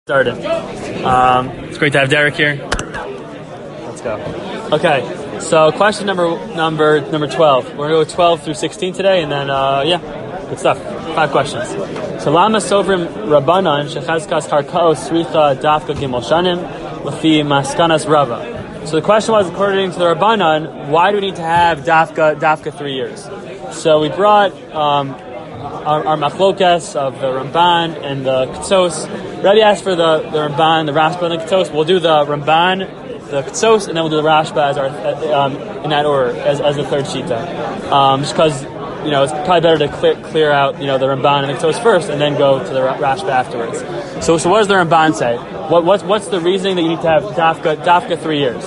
Started. It's great to have Derek here. Let's go. Okay, so question number 12. We're gonna go with 12 through 16 today, and then good stuff. 5 questions. So Lama Sovrim Rabbanan Shechazkas Harkao Sricha Dafka Gimel Shanim Lafi Maskanas Rava. So the question was, according to the Rabbanan, why do we need to have Dafka 3 years? So we brought our machlokas of the Ramban and the Ketzos. Rabbi asked for the Ramban, the Rashba, and the Ketzos. We'll do the Ramban, the Ketzos, and then we'll do the Rashba as our in that order as the third shita. Just because it's probably better to clear out the Ramban and the Ketzos first, and then go to the Rashba afterwards. So what does the Ramban say? What's the reasoning that you need to have Dafka 3 years?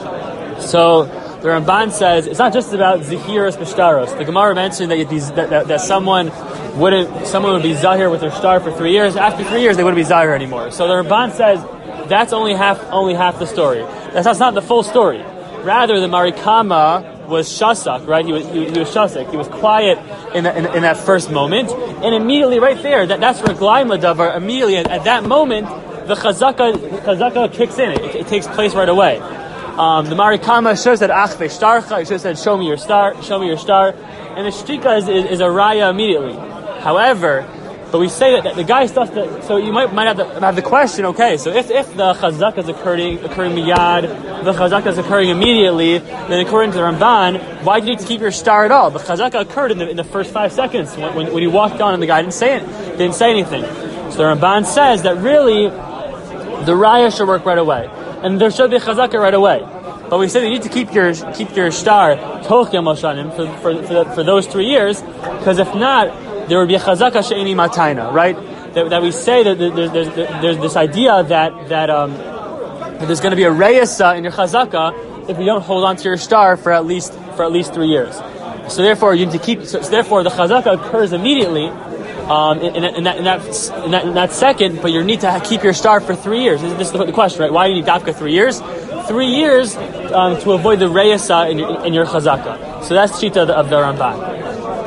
So the Ramban says it's not just about Zehiras B'Shtaros. The Gemara mentioned that someone would be Zahir with their star for 3 years. After 3 years, they wouldn't be Zahir anymore. So the Ramban says that's only half the story. That's not the full story. Rather, the Marikama was shasak, right? He was shasak. He was quiet in that first moment, and immediately right there, that's Reglaim Ladavar. Immediately at that moment, the chazaka kicks in. It takes place right away. The Marikama should have said Ach Veshtarcha. It should have said Show me your star, and the shtika is a raya immediately. However, but we say that the guy stuff. So you might have the question. Okay, so if the chazaka is occurring miyad, the chazaka is occurring immediately, then according to the Ramban, why do you need to keep your star at all? The chazaka occurred in the first 5 seconds when you walked on and the guy didn't say anything. So the Ramban says that really the raya should work right away, and there should be a chazaka right away. But we say that you need to keep your star toch Gimel Shanim for those 3 years, because if not, there would be a chazaka she'eni mataina, right? That we say that there's this idea that there's going to be a reyesa in your chazaka if you don't hold on to your star for at least 3 years. So therefore you need to keep. So therefore the chazaka occurs immediately in that second, but you need to keep your star for 3 years. This is the question, right? Why do you need dafka 3 years? 3 years to avoid the reyesa in your chazaka. So that's shita of the Ramban.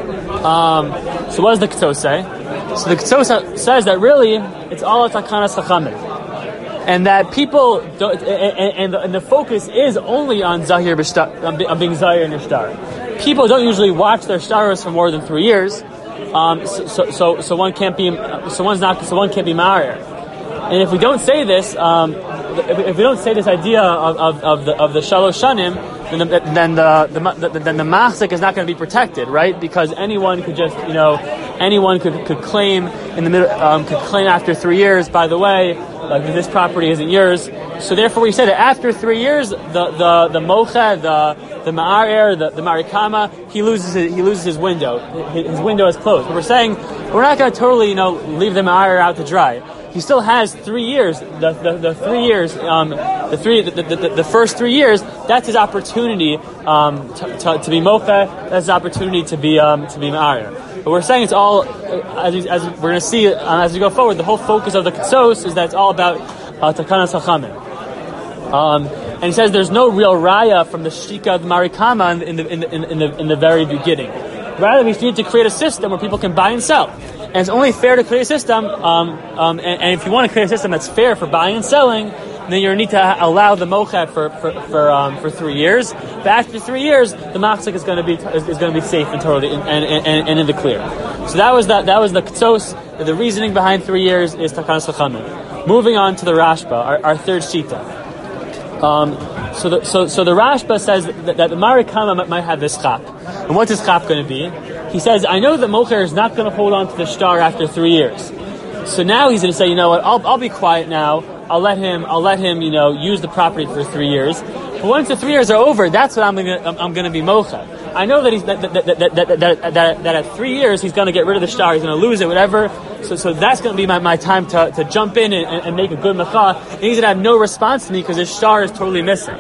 So what does the Ketzos say? So the Ketzos says that really it's all takanas chachamim, and that people don't, and the focus is only on zahir b'shtar, on being zahir in your star. People don't usually watch their stars for more than 3 years, so one can't be ma'arer. And if we don't say this, if we don't say this idea of the shalosh shanim, then the machzik is not going to be protected, right? Because anyone could just, anyone could claim in the middle, could claim after 3 years. By the way, this property isn't yours. So therefore, we say that after 3 years, the mocha, the ma'arer, the marikama, he loses his window. His window is closed. But we're saying we're not going to totally, leave the ma'arer out to dry. He still has 3 years. The 3 years, the first 3 years. That's his opportunity to be mocha. That's his opportunity to be ma'arer. But we're saying it's all as we're going to see as we go forward. The whole focus of the Ketzos is that it's all about takanas chachamim. And he says there's no real raya from the shtika of the marikama in the very beginning. Rather, we need to create a system where people can buy and sell. And it's only fair to create a system, and if you want to create a system that's fair for buying and selling, then you need to allow the mocha for 3 years. But after 3 years, the machzik is going to be safe and totally and in the clear. So that was the Ketzos. The reasoning behind 3 years is takanas chachamim. Moving on to the Rashba, our third shita. So the Rashba says that the Marikama might have this chap. And what's his chap going to be? He says, I know that Mocher is not going to hold on to the star after 3 years. So now he's going to say, you know what, I'll be quiet now. I'll let him, use the property for 3 years. But once the 3 years are over, that's what I'm going to be Mocher. I know that at 3 years he's going to get rid of the star. He's going to lose it, whatever. So that's going to be my time to jump in and make a good mecha. And he's going to have no response to me because his star is totally missing.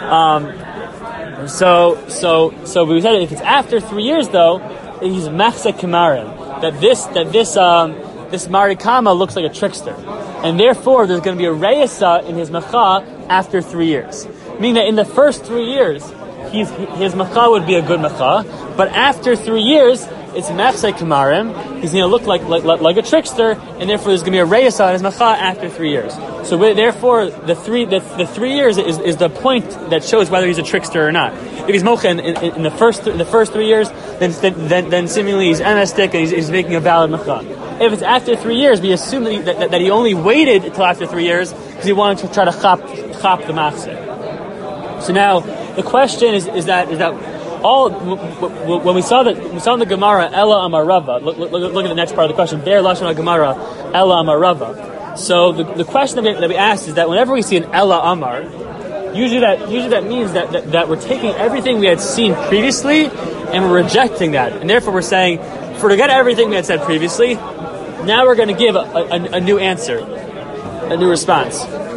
So we said if it's after 3 years though, he's machzek kamarim. That this marikama looks like a trickster, and therefore there's going to be a reyesa in his mecha after 3 years. Meaning that in the first 3 years, his mecha would be a good mecha, but after 3 years, it's machzek kamarim. He's going to look like a trickster, and therefore there's going to be a reyes on his macha after 3 years. So therefore, the 3 years is the point that shows whether he's a trickster or not. If he's mocha in the first 3 years, then seemingly he's emes and he's making a valid macha. If it's after 3 years, we assume that he only waited until after 3 years because he wanted to try to chop the machzek. So now the question is that all when we saw in the Gemara Ella Amar Rava. Look at the next part of the question. Be'er lashon Gemara Ella Amar Rava. So the question that we asked is that whenever we see an Ella Amar, usually that means that we're taking everything we had seen previously and we're rejecting that, and therefore we're saying, forget everything we had said previously. Now we're going to give a new answer, a new response.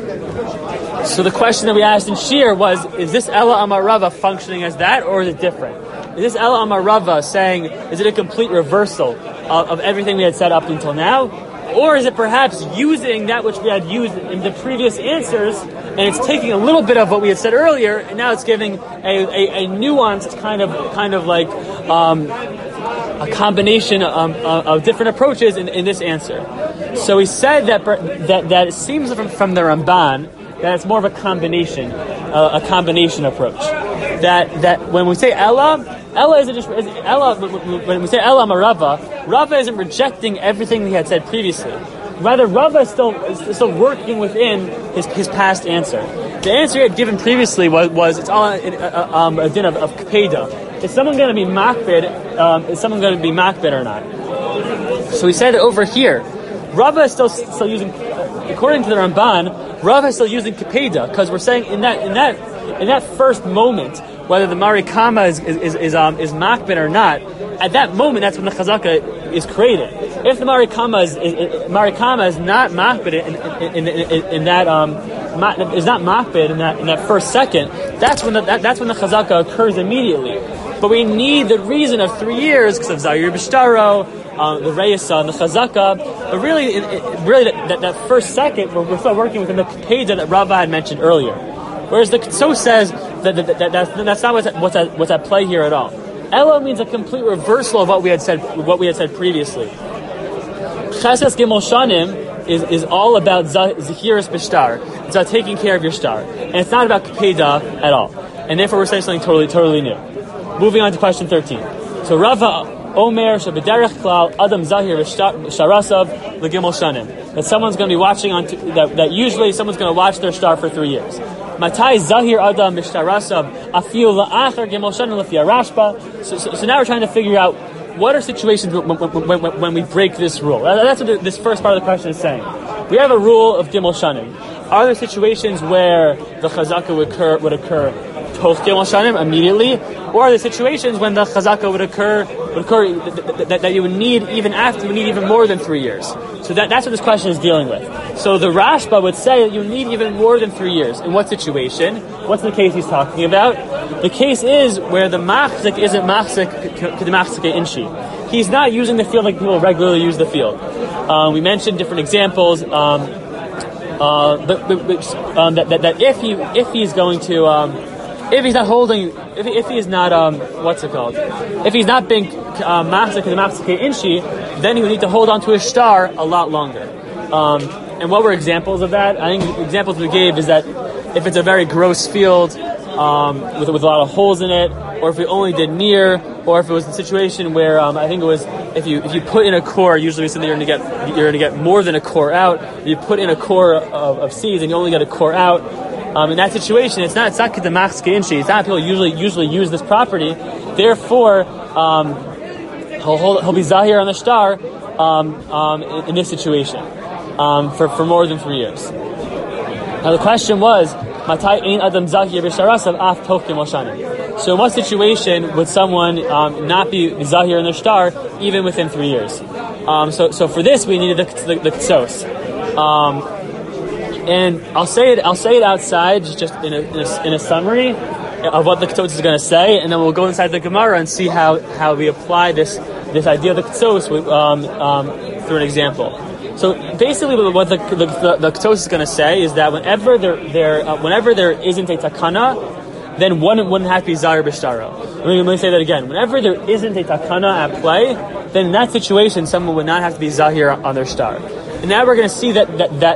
So the question that we asked in Shir was, is this Ella Amar Rava functioning as that, or is it different? Is this Ella Amar Rava saying, is it a complete reversal of everything we had said up until now? Or is it perhaps using that which we had used in the previous answers, and it's taking a little bit of what we had said earlier, and now it's giving a nuanced kind of like a combination of different approaches in this answer. So he said that it seems from the Ramban that it's more of a combination approach. That when we say Ella isn't just Ella. When we say Ella Amar Rava, Rava isn't rejecting everything he had said previously. Rather, Rava is still working within his past answer. The answer he had given previously was it's all a din of kapeda. Is someone going to be makbid? Is someone going to be makbid or not? So he said over here, Rava is still using, according to the Ramban, Rava is still using kapeda, because we're saying in that first moment, whether the marikama is makbid or not, at that moment that's when the chazaka is created. If the marikama is not makbid in that is not makbid in that first second, that's when the chazaka occurs immediately. But we need the reason of 3 years because of Zahir B'Shtaro, the Reyesa and the Chazaka. But really that first second, we're still working within the Kapeda that Rava had mentioned earlier. Whereas the Ketso says that's not what's at play here at all. Elo means a complete reversal of what we had said previously. Chesed Gimel Shanim is all about Zahiris B'Shtar. It's about taking care of your star, and it's not about Kapeda at all. And therefore, we're saying something totally new. Moving on to question 13. So Rava Omer Shebederech Klal Adam Zahir Sharasav Legimel Shanim. That someone's going to be watching that usually someone's going to watch their star for 3 years. Matai Zahir Adam Mishtarasav Afil La'achar Gimel Shanim Lefia Rashba. So now we're trying to figure out what are situations when we break this rule. That's what this first part of the question is saying. We have a rule of Gimel Shanim. Are there situations where the chazaka would occur Toch Gimel Shanim immediately, or are there situations when the chazaka would occur that you would need even more than 3 years? So that's what this question is dealing with. So the Rashba would say that you need even more than 3 years. In what situation? What's the case he's talking about? The case is where the machzik isn't machzik k'demachzik inshi. He's not using the field like people regularly use the field. We mentioned different examples. That if he's going to if he's not holding, if he's not if he's not being machzik inshi, then he would need to hold on to his star a lot longer. And what were examples of that? I think examples we gave is that if it's a very gross field with a lot of holes in it, or if we only did near, or if it was a situation where I think it was if you put in a core, usually you're going to get more than a core out. You put in a core of seeds and you only get a core out. In that situation, it's not kedemachske inshi. It's not people usually use this property. Therefore, he'll be zahir on the star in this situation for more than 3 years. Now the question was, Matai ein adam zahir b'sharasav af toch gimel shanim. So in what situation would someone not be zahir in their star even within 3 years? So for this we needed the ktsos. And I'll say it outside, just in a summary of what the Ketsos is going to say, and then we'll go inside the Gemara and see how we apply this idea of the Ketsos through an example. So basically, what the Ketsos is going to say is that whenever there isn't a takana, then one wouldn't have to be Zahir B'Shtaro. Let me say that again. Whenever there isn't a takana at play, then in that situation, someone would not have to be Zahir on their star. And now we're going to see that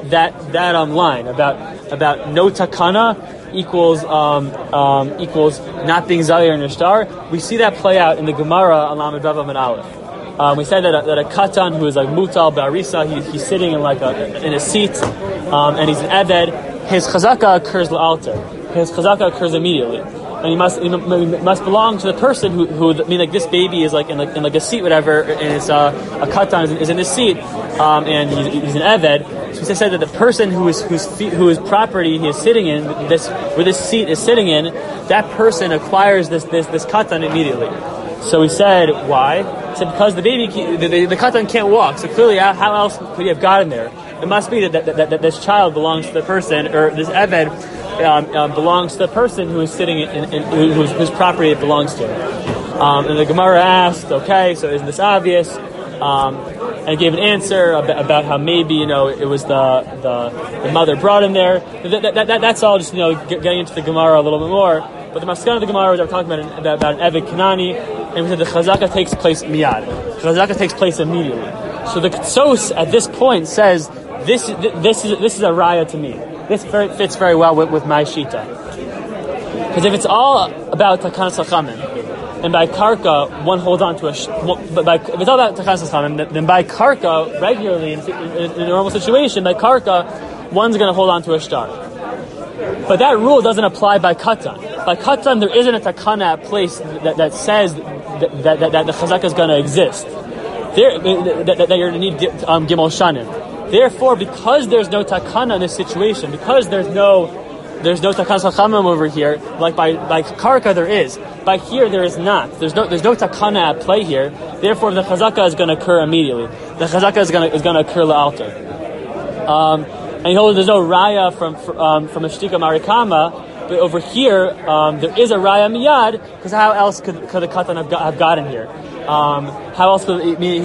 line about no takana equals not being Zahir in your star. We see that play out in the Gemara on Lamed Vav Amud Aleph. We said that a katan who is like mutal ba'arisa, he's sitting in in a seat, and he's an eved. His chazaka occurs la'alter. His chazaka occurs immediately, and he must belong to the person who this baby is in a seat, whatever, and it's a katan is in the seat, and he's an eved. So he said that the person whose property he is sitting in, where this seat is sitting in, that person acquires this katan immediately. So we said, why? He said because the baby, the katan can't walk. So clearly, how else could he have gotten there? It must be that this child belongs to the person, or this eved belongs to the person who is sitting in whose property it belongs to. And the Gemara asked, okay, so isn't this obvious? And gave an answer about how maybe it was the mother brought him there. That's all just getting into the Gemara a little bit more. But the Maskana of the Gemara was talking about an Eved Kanani, and we said the Chazaka takes place miyad. Chazaka takes place immediately. So the Ktsos at this point says this is a raya to me. This fits very well with my shita. Because if it's all about Takan Sachamim, and by karka one holds on to if it's all about Takan Sachamim, then by karka regularly in a normal situation, by karka one's going to hold on to a star. But that rule doesn't apply by katan. By katan, there isn't a takana at place that says that the chazaka is going to exist. That you're going to need gimel shanim. Therefore, because there's no takana in this situation, because there's no takan sachamim over here, like by karka there is. By here there is not. There's no takana at play here. Therefore, the chazaka is going to occur immediately. The chazaka is going to occur la'alter. And he holds there's no raya from a shtika marikama, but over here there is a raya miyad, because how else could the katan have gotten here? How else could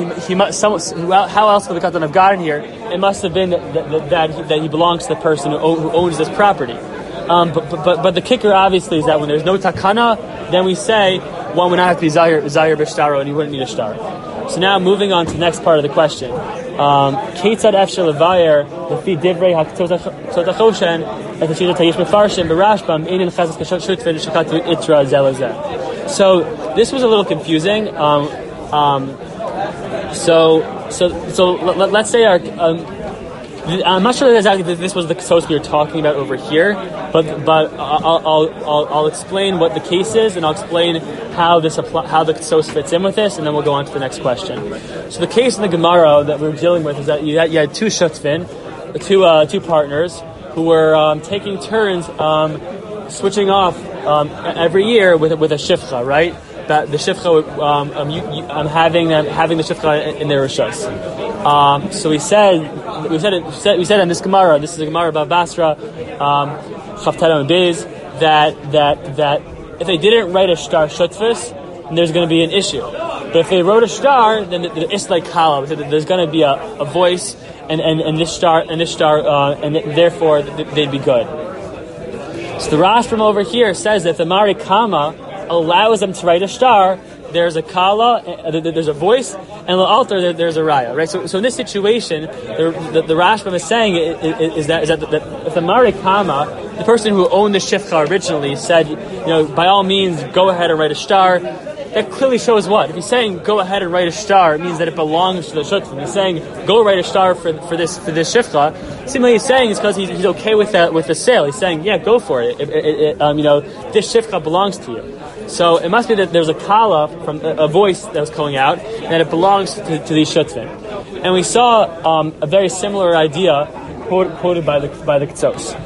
how else could the katan have gotten here? It must have been that he belongs to the person who owns this property. But the kicker obviously is that when there's no takana, then we say one would not have to be zahir b'shtaro, and you wouldn't need a star. So now moving on to the next part of the question. Keitzad efshel levayer lefi divrei haktzotachoshen et hashita tayish mefarshim berashbam einin chazas kashutvin shekatu itra zelazeh. So this was a little confusing. So let's say I'm not sure exactly that this was the Ktsos we were talking about over here, but I'll explain what the case is, and I'll explain how the Ktsos fits in with this, and then we'll go on to the next question. So the case in the Gemara that we were dealing with is that you had two shutvin, two partners, who were taking turns switching off every year with a shifcha, right? That the shifcha, having the shifcha in their rishos. So we said in this Gemara, this is a Gemara about Basra, Chavtara and Biz, that if they didn't write a shtar shutfus, then there's going to be an issue. But if they wrote a shtar, then it's like kala. There's going to be a voice, and this shtar, and therefore they'd be good. So the Rashbam over here says that if the Marikama allows them to write a shtar, there's a kala, there's a voice, and la'alter there's a raya, right? So in this situation, the Rashbam is saying is that if the Marikama, the person who owned the shifcha originally, said, by all means, go ahead and write a shtar, that clearly shows what? If he's saying go ahead and write a shtar, it means that it belongs to the shutfin. He's saying go write a shtar for this shifcha. Seemingly he's saying it's because he's okay with the sale. He's saying go for it. This shifcha belongs to you. So it must be that there's a kala from a voice that was calling out, and that it belongs to these shutvin. And we saw a very similar idea quoted by the Ktsos.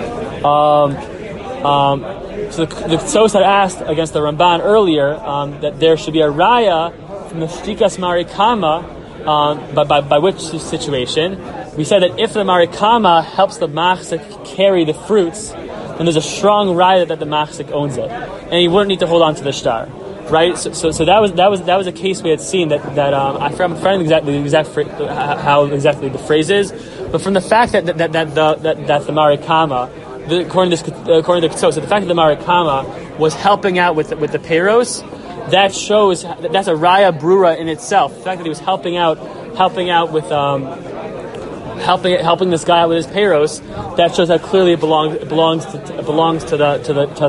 So the Ktsos had asked against the Ramban earlier that there should be a raya from the shtikas marikama, by which situation we said that if the marikama helps the machzik carry the fruits, then there's a strong raya that the machzik owns it, and he wouldn't need to hold on to the shtar, right? So that was a case we had seen that I'm forgetting how exactly the phrase is, but from the fact that the marikama according to Ketsos, the fact that the Marikama was helping out with the Peiros, that shows that's a Raya Brura in itself. The fact that he was helping out with helping this guy out with his Peiros, that shows that clearly it belongs to the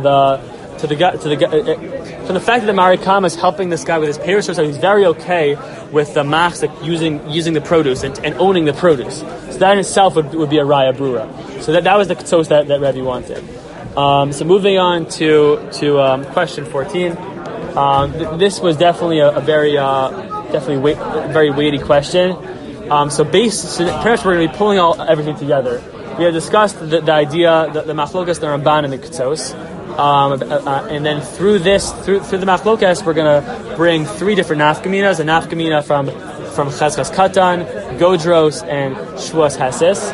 so the fact that the Marikama is helping this guy with his Peiros shows that he's very okay with the Machzik using the produce and owning the produce. So that in itself would be a Raya Brura. So that was the Ketsos that Rebbe wanted. So moving on to question 14. This was definitely a very very weighty question. So pretty much we're going to be pulling everything together. We have discussed the idea, the Machlokas, the Ramban, and the Ketsos. And then through the Machlokas, we're going to bring three different nafkaminas: a nafkamina from Cheskas Katan, Godros, and Shvuas Hasis.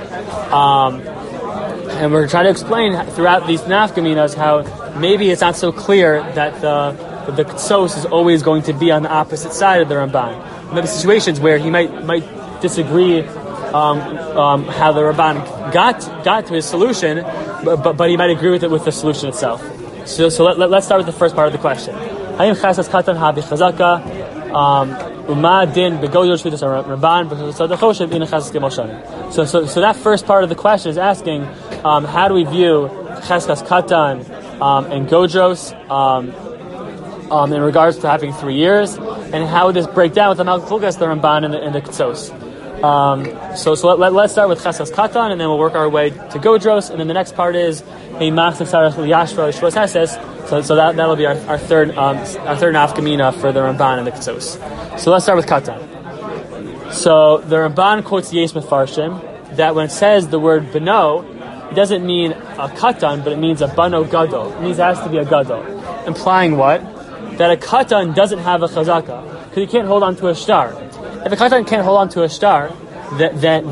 And we're trying to explain throughout these nafkaminas how maybe it's not so clear that the Ketsos is always going to be on the opposite side of the Ramban. Maybe situations where he might disagree how the Ramban got to his solution, but he might agree with the solution itself. So let's start with the first part of the question. Hayim Cheskas Katan ha b'chazaka Uma din begodros shvitas Ramban b'chazaka in Cheskas Gimel Shanim. So that first part of the question is asking how do we view Cheskas Katan and Godros in regards to having 3 years, and how would this break down with the Machlokas, the Ramban, and the Ketsos. So let's start with Cheskas Katan, and then we'll work our way to Godros, and then the next part is a Machzik Sarach Yashva Shvos Heses. So that'll be our third nafkamina for the Ramban and the Ketsos. So let's start with Katan. So the Ramban quotes Yesh Mefarshim that when it says the word Beno, it doesn't mean a Katan, but it means a Bano Gadol. It means it has to be a Gadol, implying what? That a Katan doesn't have a Chazaka, because he can't hold on to a star. If a Katan can't hold on to a star, then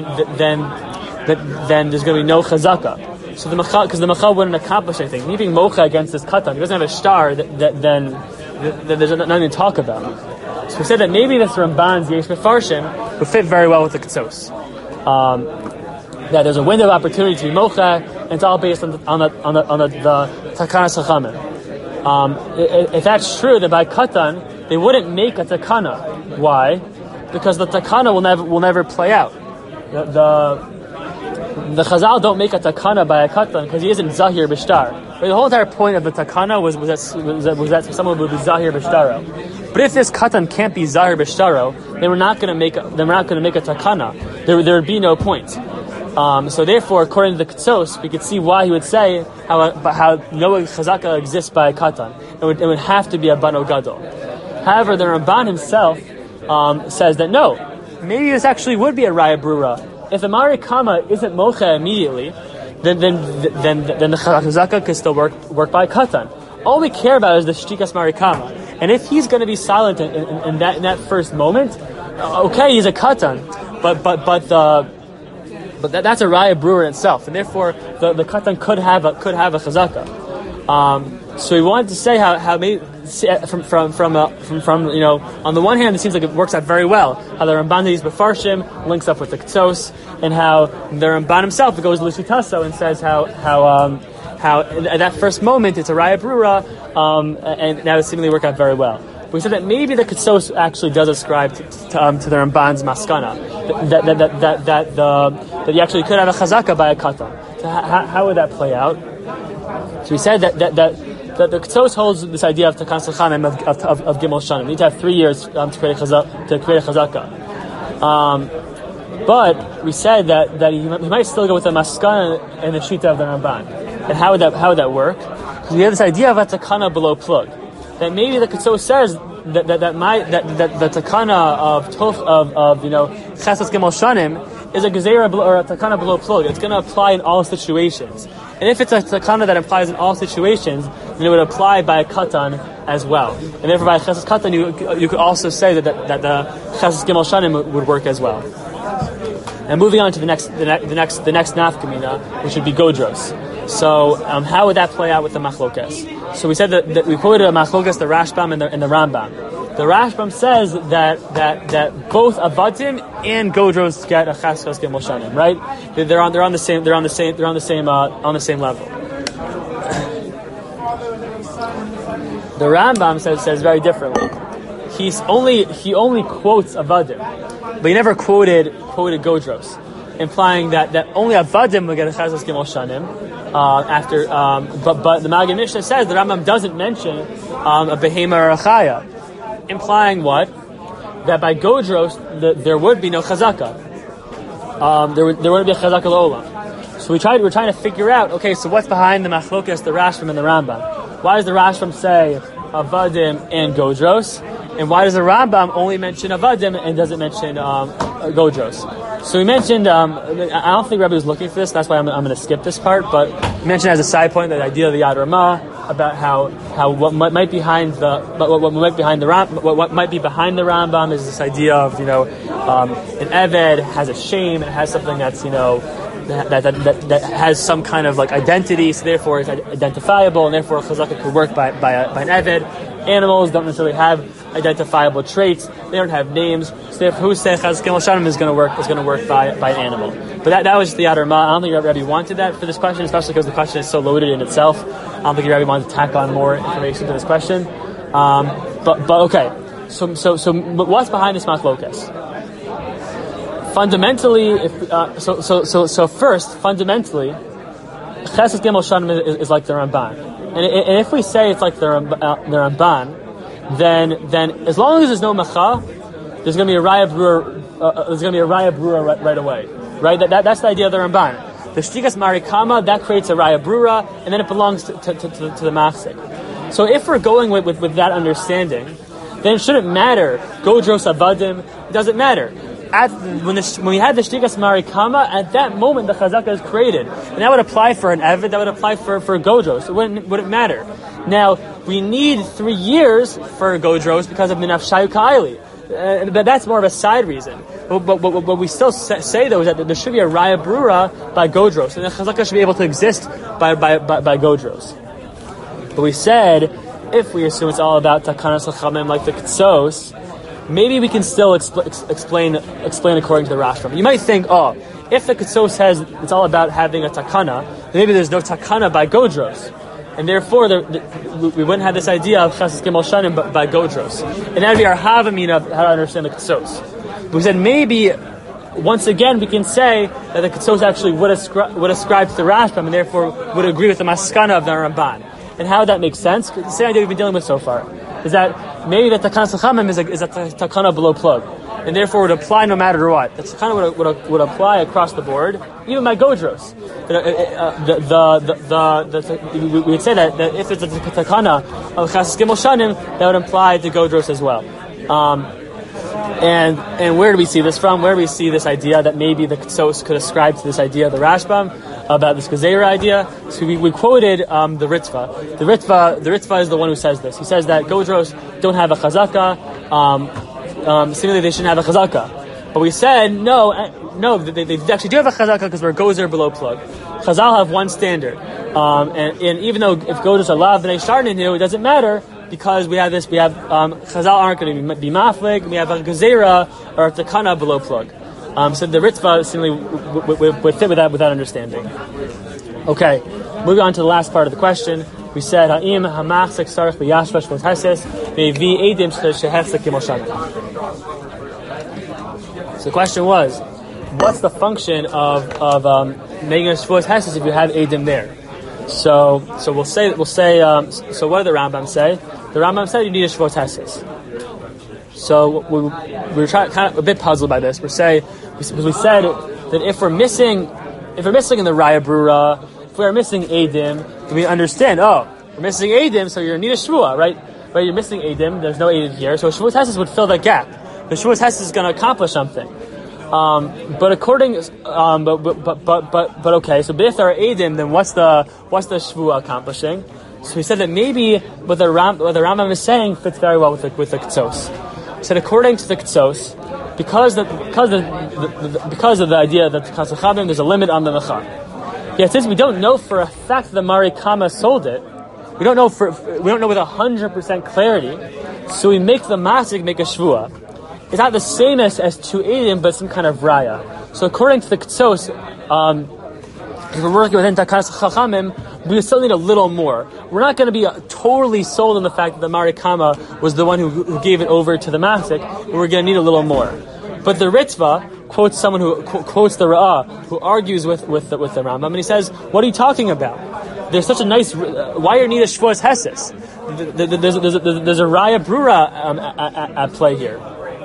there's going to be no Chazaka. So because the Macha wouldn't accomplish anything. Me being Mocha against this Katan, he doesn't have a star, then there's nothing to talk about. So we said that maybe this Ramban's Yesh Mefarshim would fit very well with the Ketsos. That there's a window of opportunity to be Mocha, and it's all based on the Takanas Chachamim. If that's true, then by Katan they wouldn't make a takana. Why? Because the takana will never play out. The Chazal don't make a takana by a Katan because he isn't Zahir Bishtar. But the whole entire point of the takana was that someone would be Zahir Bishtaro. But if this Katan can't be Zahir Bishtaro, then we're not going to make a takana. There would be no point. So therefore, according to the Ketsos, we could see why he would say how no Chazaka exists by a Katan. It would have to be a Bano Gadol. However, the Ramban himself says that no, maybe this actually would be a Raya Brura. If the Marikama isn't Mocha immediately, then the Chazaka could still work by a Katan. All we care about is the Shtikas Marikama. And if he's going to be silent in that first moment, okay, he's a Katan, but that's a Raya Brewer in itself, and therefore the Katan could have a Chazaka. So he wanted to say how maybe from on the one hand it seems like it works out very well how the Ramban Yesh Mefarshim links up with the Ketsos, and how the Ramban himself goes Lushitaso and says how at that first moment it's a Raya Brura, and that would seemingly work out very well. We said that maybe the Ketsos actually does ascribe to the Ramban's maskana that you actually could have a chazaka by a katan. So how would that play out? So we said that the Ketsos holds this idea of takan salchanim of Gimel Shanim. You need to have 3 years to create a chazaka. But we said that he might still go with the maskana and the shita of the Ramban. And how would that work? Because we have this idea of a takana below plug. That maybe the Ketsos says that the takana of Cheskas Gimel Shanim is a gezerah or a takana below plug. It's going to apply in all situations. And if it's a takana that applies in all situations, then it would apply by a katan as well. And therefore, by Cheskas Katan, you could also say that the Cheskas Gimel Shanim would work as well. And moving on to the next nafkamina, which would be Godros. So how would that play out with the Machlokes? So we said that we quoted a Machlokes, the Rashbam and the Rambam. The Rashbam says that both avadim and godros get a chaskos gimel shanim, right? They're on the same level. The Rambam says very differently. He only quotes avadim, but he never quoted godros, implying that only avadim will get a chaskos gimel shanim. But the Maggid Mishnah says the Rambam doesn't mention a behema or a chaya, implying what? That by godros there would be no chazaka. There wouldn't be a chazaka l'olam. So we're trying to figure out. Okay, so what's behind the machlokas, the Rashbam and the Rambam? Why does the Rashbam say avadim and godros, and why does the Rambam only mention avadim and doesn't mention godros? So we mentioned, I don't think Rebbe was looking for this, that's why I'm going to skip this part, but we mentioned as a side point the idea of the Yad Ramah about how what might be behind the Rambam is this idea of, an Eved has a shame, it has something that's, that has some kind of like identity, so therefore it's identifiable, and therefore chazaka could work by an Eved. Animals don't necessarily have identifiable traits; they don't have names. So therefore, who says Chazak Gimel Shanim is going to work by an animal? But that was just the Yad Ramah. I don't think Rabbi wanted that for this question, especially because the question is so loaded in itself. I don't think Rabbi wanted to tack on more information to this question. But okay. So what's behind this machlokas? Fundamentally, fundamentally, Chesed Gimel Shanim is like the Ramban, and if we say it's like the Ramban, then as long as there's no Macha, there's going to be a Raya Brura right away, right? That's the idea of the Ramban. The Shtigas Marikama, that creates a Raya Brura, and then it belongs to the Machzik. So if we're going with that understanding, then it shouldn't matter. Godros Avadim, it doesn't matter. When we had the Shtigas Marikama, at that moment the Chazaka is created. And that would apply for an Eved, that would apply for Godros. It wouldn't matter. Now, we need 3 years for Godros because of Minafshayu Ka'ili. But that's more of a side reason. But what we still say though is that there should be a Raya Brura by Godros. And the Chazaka should be able to exist by Godros. But we said, if we assume it's all about Takanas Chachamim like the Ketsos, maybe we can still explain according to the Rashbam. You might think, if the Ketsos says it's all about having a takana, then maybe there's no takana by Godros, and therefore we wouldn't have this idea of Chesed Gimel Shanim by Godros, and that would be our havamina of how to understand the Ketsos. But we said maybe once again we can say that the Ketsos actually would ascribe to the Rashbam, and therefore would agree with the Maskana of the Ramban. And how that makes sense? The same idea we've been dealing with so far is that maybe the Takana Chachamim is a Takana below plug, and therefore would apply no matter what. The Takana would apply across the board, even by Godros. We would say that if it's a Takana of Chesed Gimel Shanim, that would apply to Godros as well. And where do we see this from? Where do we see this idea that maybe the Ketsos could ascribe to this idea of the Rashbam about this Gezerah idea? So we quoted the Ritva. The Ritva is the one who says this. He says that Godros don't have a Chazaka. Seemingly they shouldn't have a Chazaka. But we said no. They actually do have a Chazaka because we're Gozer below plug. Chazal have one standard, and even though if Godros are Lav B'nei Sharninu, it doesn't matter. Because we have Chazal aren't going to be maflig, we have a Gezerah or a Takana below plug. So the Ritva seemingly would fit with that understanding. Okay, moving on to the last part of the question. We said, Ha'im ha'machzik sarich b'yashvash v'teses ve'vi edim shehefzik gimel shanim. So the question was, what's the function of making a shvuas heses if you have edim there? So we'll say. So what did the Rambam say? The Rambam said you need a shvuas heses. So we're trying kind of a bit puzzled by this. We said that if we're missing in the Raya Brura, if we're missing edim, then we understand. We're missing edim, so you need a shvua, right? Right? You're missing edim. There's no edim here, so shvuas heses would fill that gap. The shvuas heses is going to accomplish something. But okay. So if there are edim, then what's the shvua accomplishing? So he said that maybe what the Rambam is saying fits very well with the Ketsos. He said according to the Ketsos, because of the idea that Chachamim, there's a limit on the Mecha. Yet since we don't know for a fact that the Marikama sold it, we don't know with 100% clarity. So we make the masik make a shvua. It's not the same as two edim, but some kind of raya. So according to the Ketzos, if we're working within Takanas Chachamim, we still need a little more. We're not going to be totally sold on the fact that the Marikama was the one who gave it over to the Masik, and we're going to need a little more. But the Ritva quotes someone who quotes the Ra'ah, who argues with the Rambam, and he says, what are you talking about? There's such a nice... why are you need a Shvuas Heses? There's a Raya Brura at play here.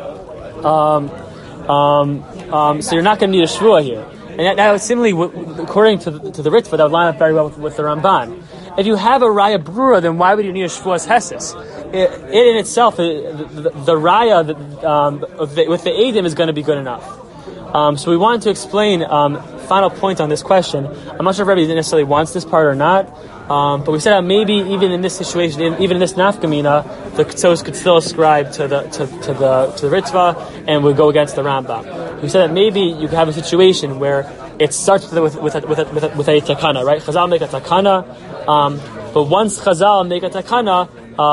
So you're not going to need a Shvua here. And that was similarly, according to the Ritva, that would line up very well with the Ramban. If you have a Raya Brura, then why would you need a Shvuas Heses? It in itself, the Raya with the Eidim is going to be good enough. So we wanted to explain, final point on this question. I'm not sure if everybody necessarily wants this part or not, but we said that maybe even in this situation, even in this nafkamina, the Ketzos could still ascribe to the Ritva and would go against the Rambam. We said that maybe you could have a situation where it starts with a takana, right? Chazal make a takana, but once Chazal make a takana,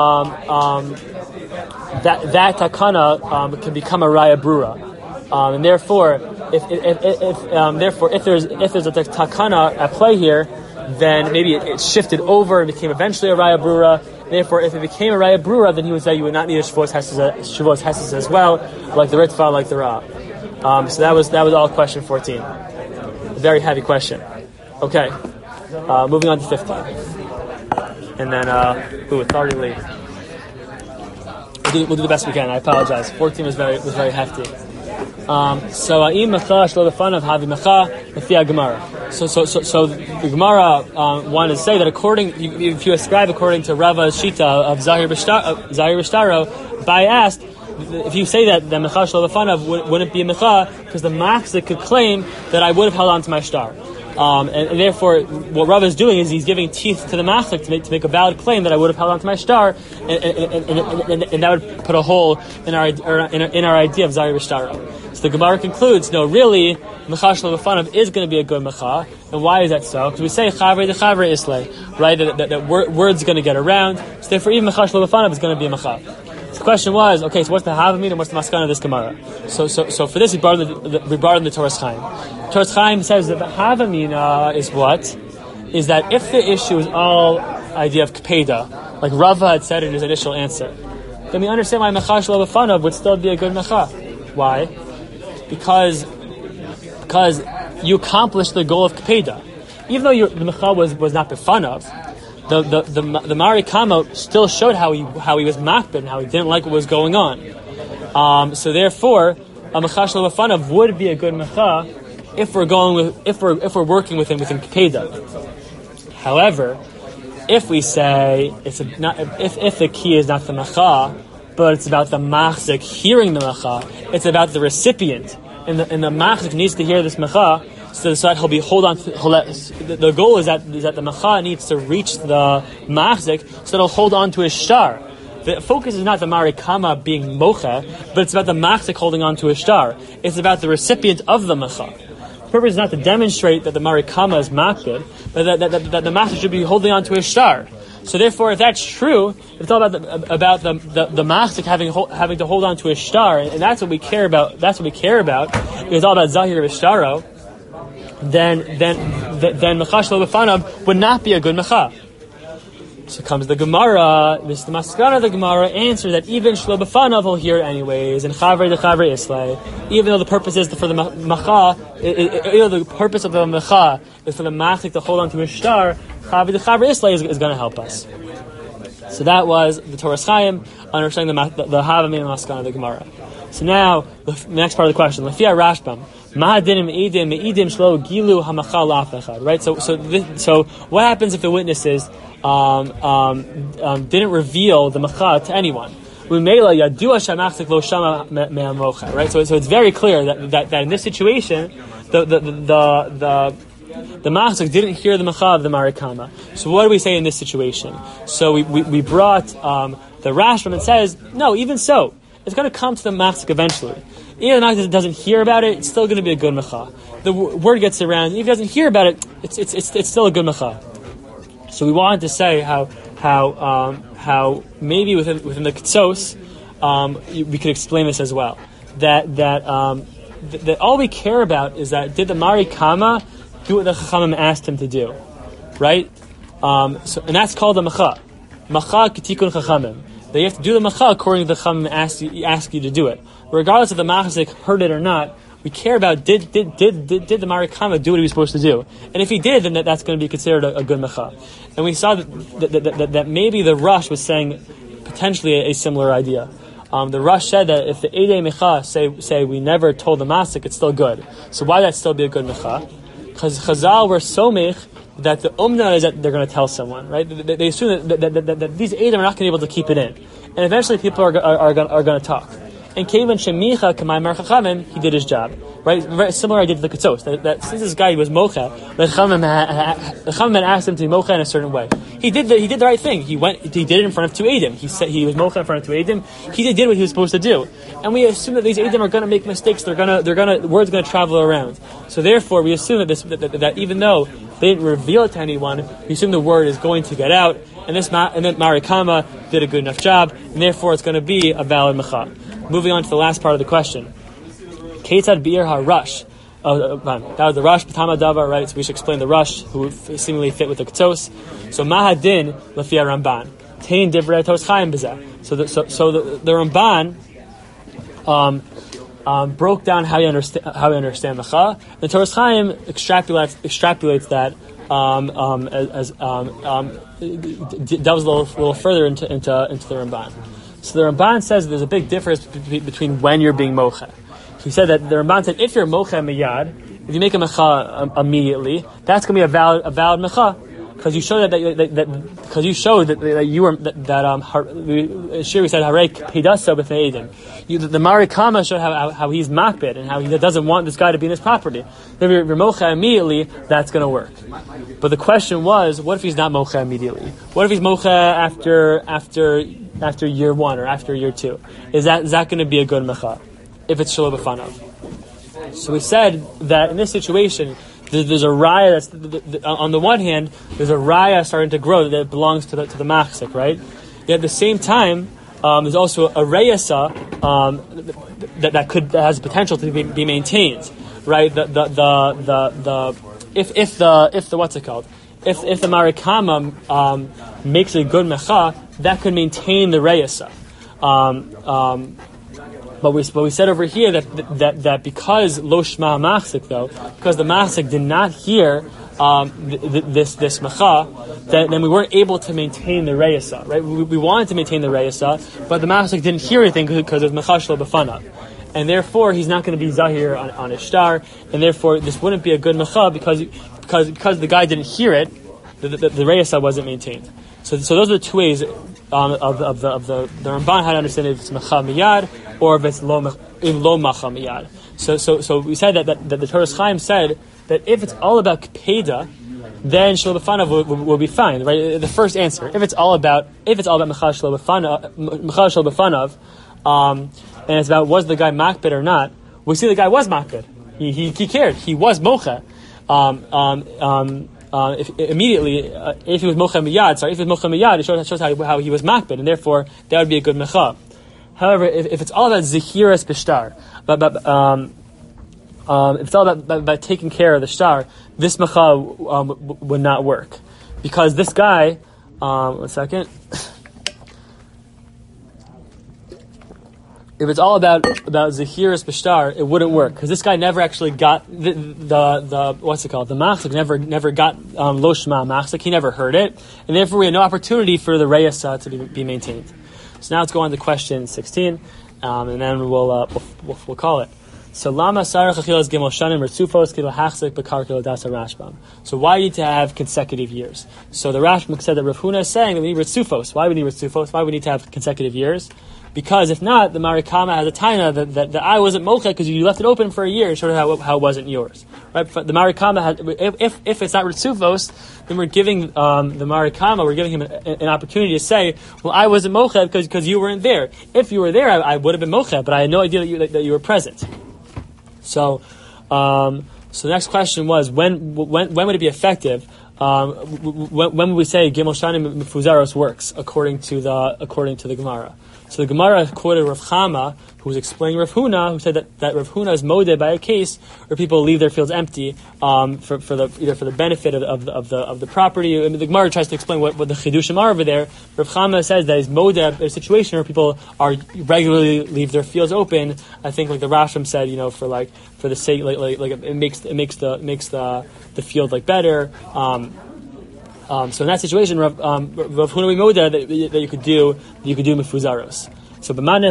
that takana can become a raya brura, and therefore, if there's a takana at play here, then maybe it shifted over and became eventually a raya brura. Therefore, if it became a raya brura, then he would say you would not need a Shavuos Heses as well, like the Ritva, like the Ra. So that was all question 14. A very heavy question. Okay, moving on to 15, and then it's already late. We'll do the best we can. I apologize. 14 was very hefty. So the Gemara wanted to say that if you ascribe according to Rava's Shita of Zahir B'Shtaro, Bai asked, if you say that the Mecha Shlo B'Fanav wouldn't be a Mecha, because the Machzik could claim that I would have held on to my star. And therefore, what Rav is doing is he's giving teeth to the Machzik to make a valid claim that I would have held on to my star, and that would put a hole in our idea of Zahir B'Shtaro. So the Gemara concludes, no, really, Mecha Shlo B'Fanav is going to be a good Mecha. And why is that so? Because we say Chavrei de Chavrei Islay, right? That word's going to get around. So therefore, even Mecha Shlo B'Fanav is going to be a Mecha. So the question was, okay, so what's the Havamina and what's the Maskana of this Gemara? So for this, we brought in the Toras Chaim. Toras Chaim says that the Havamina is what? Is that if the issue is all idea of Kpeda, like Rava had said in his initial answer, then we understand why Mecha Shlo B'Fanav would still be a good Mecha. Why? Because you accomplished the goal of Kpeda. Even though the Mecha was not B'Fanav, the Marikama still showed how he was makbid and how he didn't like what was going on. So therefore, a Mecha Shlo B'Fanav would be a good Mecha if we're working within Kpeda. However, if we say if the key is not the Mecha, but it's about the Machzik hearing the Mecha, it's about the recipient, and the Machzik needs to hear this Mecha, so that he'll hold on to, the goal is that the Mecha needs to reach the Machzik, so that he'll hold on to his star. The focus is not the Marikama being Mocha, but it's about the Machzik holding on to his star. It's about the recipient of the Mecha. The purpose is not to demonstrate that the Marikama is Makbid, but that the Machzik should be holding on to his star. So therefore, if that's true, if it's all about the Machzik having to hold on to his star, and that's what we care about. That's what we care about. It's all about Zahir B'Shtaro. Then Mecha Shlo B'Fanav would not be a good Mecha. So comes the Gemara. This is the Maskana of the Gemara. Answer that even Shlo B'Fanav will hear anyways, and Chavrei de Chavrei Islay. Even though the purpose is for the Mecha, the purpose of the Mecha is for the Machzik to hold on to his star. Chavrei de Chavrei Islay is going to help us. So that was the Toras Chaim, understanding the Havamina and Maskana of the Gemara. So now the next part of the question. Lefia Rashbam. Right? So what happens if the witnesses didn't reveal the Mecha to anyone? Right? So it's very clear that in this situation the Machzik didn't hear the Mecha of the Marikama. So what do we say in this situation? So we brought the Rashbam and says, no, even so, it's going to come to the Machzik eventually. Even if he doesn't hear about it, it's still going to be a good Mecha. The word gets around. If he doesn't hear about it, it's still a good Mecha. So we wanted to say how how maybe within the Ketsos, we could explain this as well. That all we care about is that did the Mari Kama do what the Chachamim asked him to do, right? And that's called the Macha. Macha Ketikun Chachamim. That you have to do the Macha according to the Chachamim ask you to do it, regardless if the Machzik heard it or not. We care about did the Mari Kama do what he was supposed to do, and if he did, then that's going to be considered a good Macha. And we saw that maybe the Rush was saying potentially a similar idea. The Rush said that if the Eidei Mecha say we never told the Masik, it's still good. So why would that still be a good Mecha? Because Chazal were somech that the Umna is that they're going to tell someone, right? They assume that these Eidim are not going to be able to keep it in, and eventually people are going to talk. And Kevan Shemicha Kamai Mar Chachamim, he did his job, right? Very similar idea to the Ketsos. That since this guy was mocha, the Chachamim had asked him to be mocha in a certain way. He did the right thing. He did it in front of two Eidim. He said he was mocha in front of two Eidim. He did what he was supposed to do. And we assume that these Eidim are going to make mistakes. Word's going to travel around. So therefore, we assume that even though they didn't reveal it to anyone, we assume the word is going to get out. And then Mari Kama did a good enough job, and therefore it's going to be a valid mecha. Moving on to the last part of the question. Ketzad Be'er HaRush. That was the Rush, B'tama Davar, right? So we should explain the Rush, who seemingly fit with the Ketos. So Mahadin, Lafia Ramban. Tain Divrei Tos Chaim B'zeh. So the Ramban broke down how you understand Mecha. The Toras Chaim extrapolates that delves a little further into the Ramban. So the Ramban says there's a big difference between when you're being mocha. He said that the Ramban said if you're mocha miyad, if you make a mecha immediately, that's going to be a valid mecha because you showed that you were Shiri said harek pedasa b'fnei edim. The Mari Kama showed how he's makbid and how he doesn't want this guy to be in his property. If you're mocha immediately, that's going to work. But the question was, what if he's not mocha immediately? What if he's mocha after year one or after year two? Is that going to be a good mecha if it's shelo b'fanav? So we said that in this situation, there's a raya that's on the one hand, there's a raya starting to grow that belongs to the machzik, right? Yet at the same time, there's also a reyasa that has potential to be maintained, right? If the what's it called? If the Mari Kama makes a good mecha, that could maintain the reyasa. But we said over here that because lo shma machzik though, because the machzik did not hear this mecha, then we weren't able to maintain the reyasa, right? We wanted to maintain the reyasa, but the machzik didn't hear anything because of mecha shelo b'fanav, and therefore he's not going to be zahir on ishtar, and therefore this wouldn't be a good mecha because the guy didn't hear it, the reyasa wasn't maintained. So those are the two ways of the Ramban how to understand if it's mecha miyad or if it's lo macha miyad. So we said that the Toras Chaim said that if it's all about kpeda, then shelo b'fanav will be fine, right? The first answer, if it's all about mecha shelo b'fanav, and it's about was the guy makbid or not, we see the guy was makbid. He cared. He was mocha. If immediately, if he was mocha miyad, it shows how he was makbid, and therefore that would be a good mecha. However, if it's all about zechiras b'shtar, if it's all about taking care of the shtar, this mecha would not work, because this guy, one second. If it's all about zechiras b'shtar, it wouldn't work because this guy never actually got the what's it called? The machzik never got lo shma machzik. He never heard it, and therefore we had no opportunity for the reyasa to be maintained. So now let's go on to question 16, and then we'll call it. So lama sarach achilas gimel shanim ritzufos kilo hachzik bekar kilo dasa Rashbam. So why do you need to have consecutive years? So the Rashbam said that Rav Huna is saying that we need ritzufos. Why do we need ritzufos? Why do we need to have consecutive years? Because if not, the Mari Kama has a taina that I wasn't mocha because you left it open for a year and showed how it wasn't yours. Right? But the Mari Kama has, if it's not ritzufos, then we're giving the Mari Kama, we're giving him an opportunity to say, well, I wasn't mocha because you weren't there. If you were there, I would have been mocha, but I had no idea that you were present. So the next question was when would it be effective when we say Gimel Shanim Mefuzaros works according to the Gemara. So the Gemara quoted Rav Chama, who was explaining Rav Huna, who said that Rav Huna is modeh by a case where people leave their fields empty for the benefit of the property. I mean, the Gemara tries to explain what the chidushim are over there. Rav Chama says that is modeh in a situation where people are regularly leave their fields open. I think like the Rashbam said, for the sake like it makes the field like better. So in that situation, Rav Huna Modeh that you could do mefuzaros. So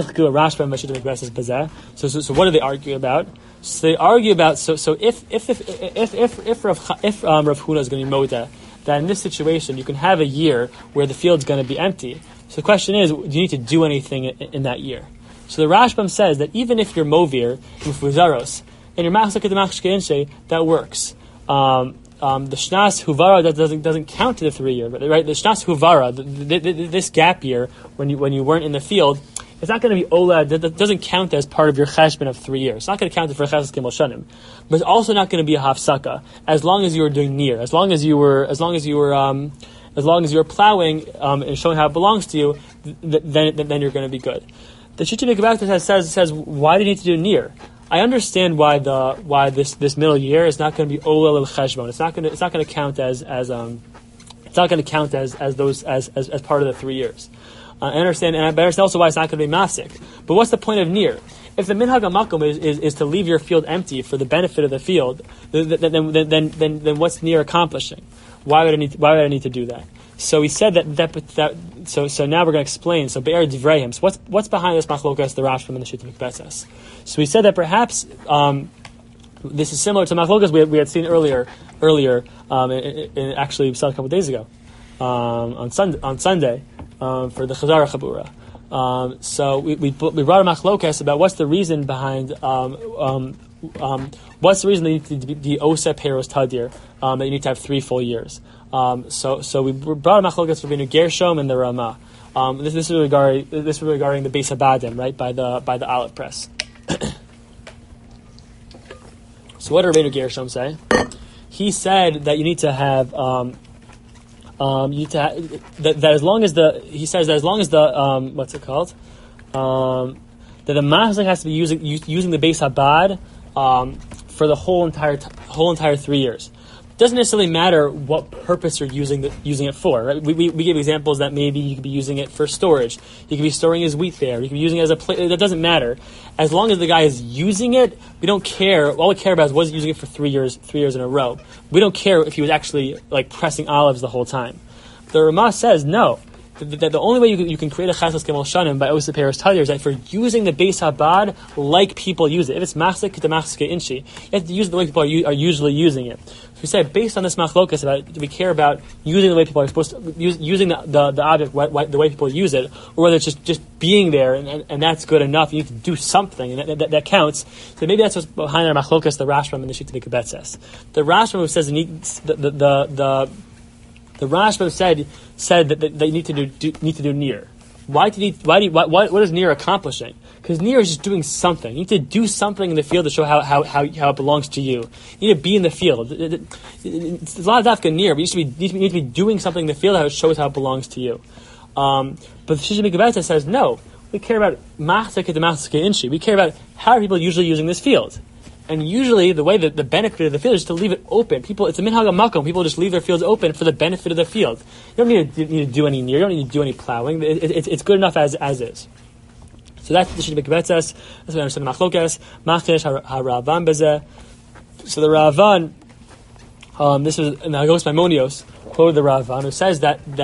So what do they argue about? So they argue about so if Rav Huna is going to be Modeh, that in this situation you can have a year where the field's going to be empty. So the question is, do you need to do anything in that year? So the Rashbam says that even if you're movir mefuzaros and you're machzak the that works. The Shnas Huvara that doesn't count to the 3 year, right? The Shnas Huvara, this gap year when you weren't in the field, it's not going to be Ola. That doesn't count as part of your cheshbon of 3 years. It's not going to count for Chesed Gimel Shanim, but it's also not going to be a hafsaka as long as you were doing near, as long as you were plowing and showing how it belongs to you. Then you're going to be good. The Shita Mikabakta says why do you need to do near? I understand why this middle year is not going to be Ola el Cheshbon. It's not going to count as part of the 3 years. I understand, and I understand also why it's not going to be mafsik. But what's the point of near? If the minhag hamakom is to leave your field empty for the benefit of the field, then what's near accomplishing? Why would I need to do that? So he said that so now we're going to explain. So Be'er Divrayim. So what's behind this machlokas, the Rashbam and the Shita Mikbetzes? So he said that perhaps this is similar to machlokas we had seen earlier. Actually, we saw a couple of days ago on Sunday for the Chazara Chabura. So we brought a machlokas about what's the reason behind what's the reason that you need to be Osa Peros Tadir, that you need to have 3 full years. So we brought a machlokas for Binu Gershom and the Ramah. This is regarding the Beis Habadim, right, by the Aleph press. So what did Rabbeinu Gershom say? He said that you need to have that as long as the what's it called? That the machzik has to be using the Beis Habad for the whole entire 3 years. Doesn't necessarily matter what purpose you're using it for. Right? We give examples that maybe you could be using it for storage. You could be storing his wheat there. You could be using it as a plate. That doesn't matter. As long as the guy is using it, we don't care. All we care about is was he using it for 3 years in a row. We don't care if he was actually like pressing olives the whole time. The Ramah says no. That the only way you can create a Chesed Gimel Shanim by Osa Peros Tadir is that for using the Beis Habad like people use it. If it's machzik to machzik inshi, you have to use it the way people are usually using it. So we say based on this machlokas about do we care about using the way people are supposed to using the object the way people use it, or whether it's just being there and that's good enough. You need to do something and that counts. So maybe that's what's behind our machlokas, the Rashbam and the Shita Mikbetzes. The Rashbam who says the Rashbam said that you need to do near. What is near accomplishing? Because near is just doing something. You need to do something in the field to show how it belongs to you. You need to be in the field. It's a lot of dafka near, but you need to be doing something in the field that shows how it belongs to you. But the Shita Mikbetzes says no. We care about machzek to machzek inshi. We care about how are people usually using this field. And usually, the way that the benefit of the field is to leave it open. It's a minhag makom. People just leave their fields open for the benefit of the field. You don't need to do any near. You don't need to do any plowing. It's good enough as is. So that's the Shita Mikbetzes. That's what I understand. Machlokas, Machesh, Haravan Bezeh. So the Ravan, this was in Hagos Maimonios, quoted the Ravan, who says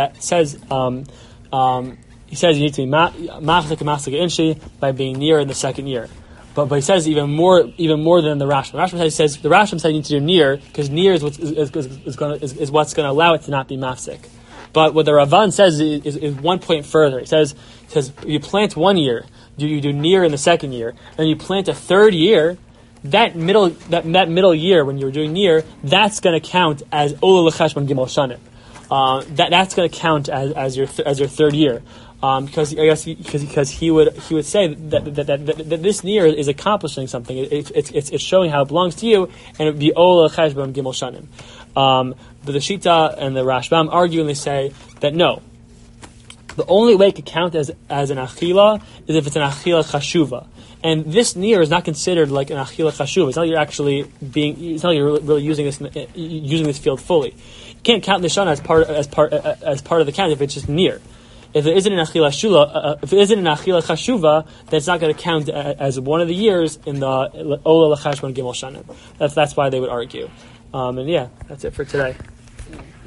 he says you need to be machzik inshi by being near in the 2nd year. But he says even more than the Rashbam. The Rashbam says you need to do near because near is what's going to allow it to not be mafsik. But what the Ravan says is 1 point further. He says you plant 1 year, you do near in the 2nd year, and you plant a 3rd year. That middle year when you're doing near, that's going to count as Ola L'Cheshbon Gimel Shanim. That's going to count as your 3rd year. Because he would say that this near is accomplishing something. It's showing how it belongs to you, and it would be Ola Cheshbon Gimel Shanim. But the Shita and the Rashbam argue and they say that no. The only way it could count as an achila is if it's an achila chashuva. And this near is not considered like an achila chashuva. It's not like you're actually it's not like you're really using this field fully. You can't count Nishana as part of the count if it's just near. If it isn't an achila chashuva, then it's not going to count as one of the years in the Ola L'Chashbon Gimel Shanim. That's why they would argue. And yeah, that's it for today.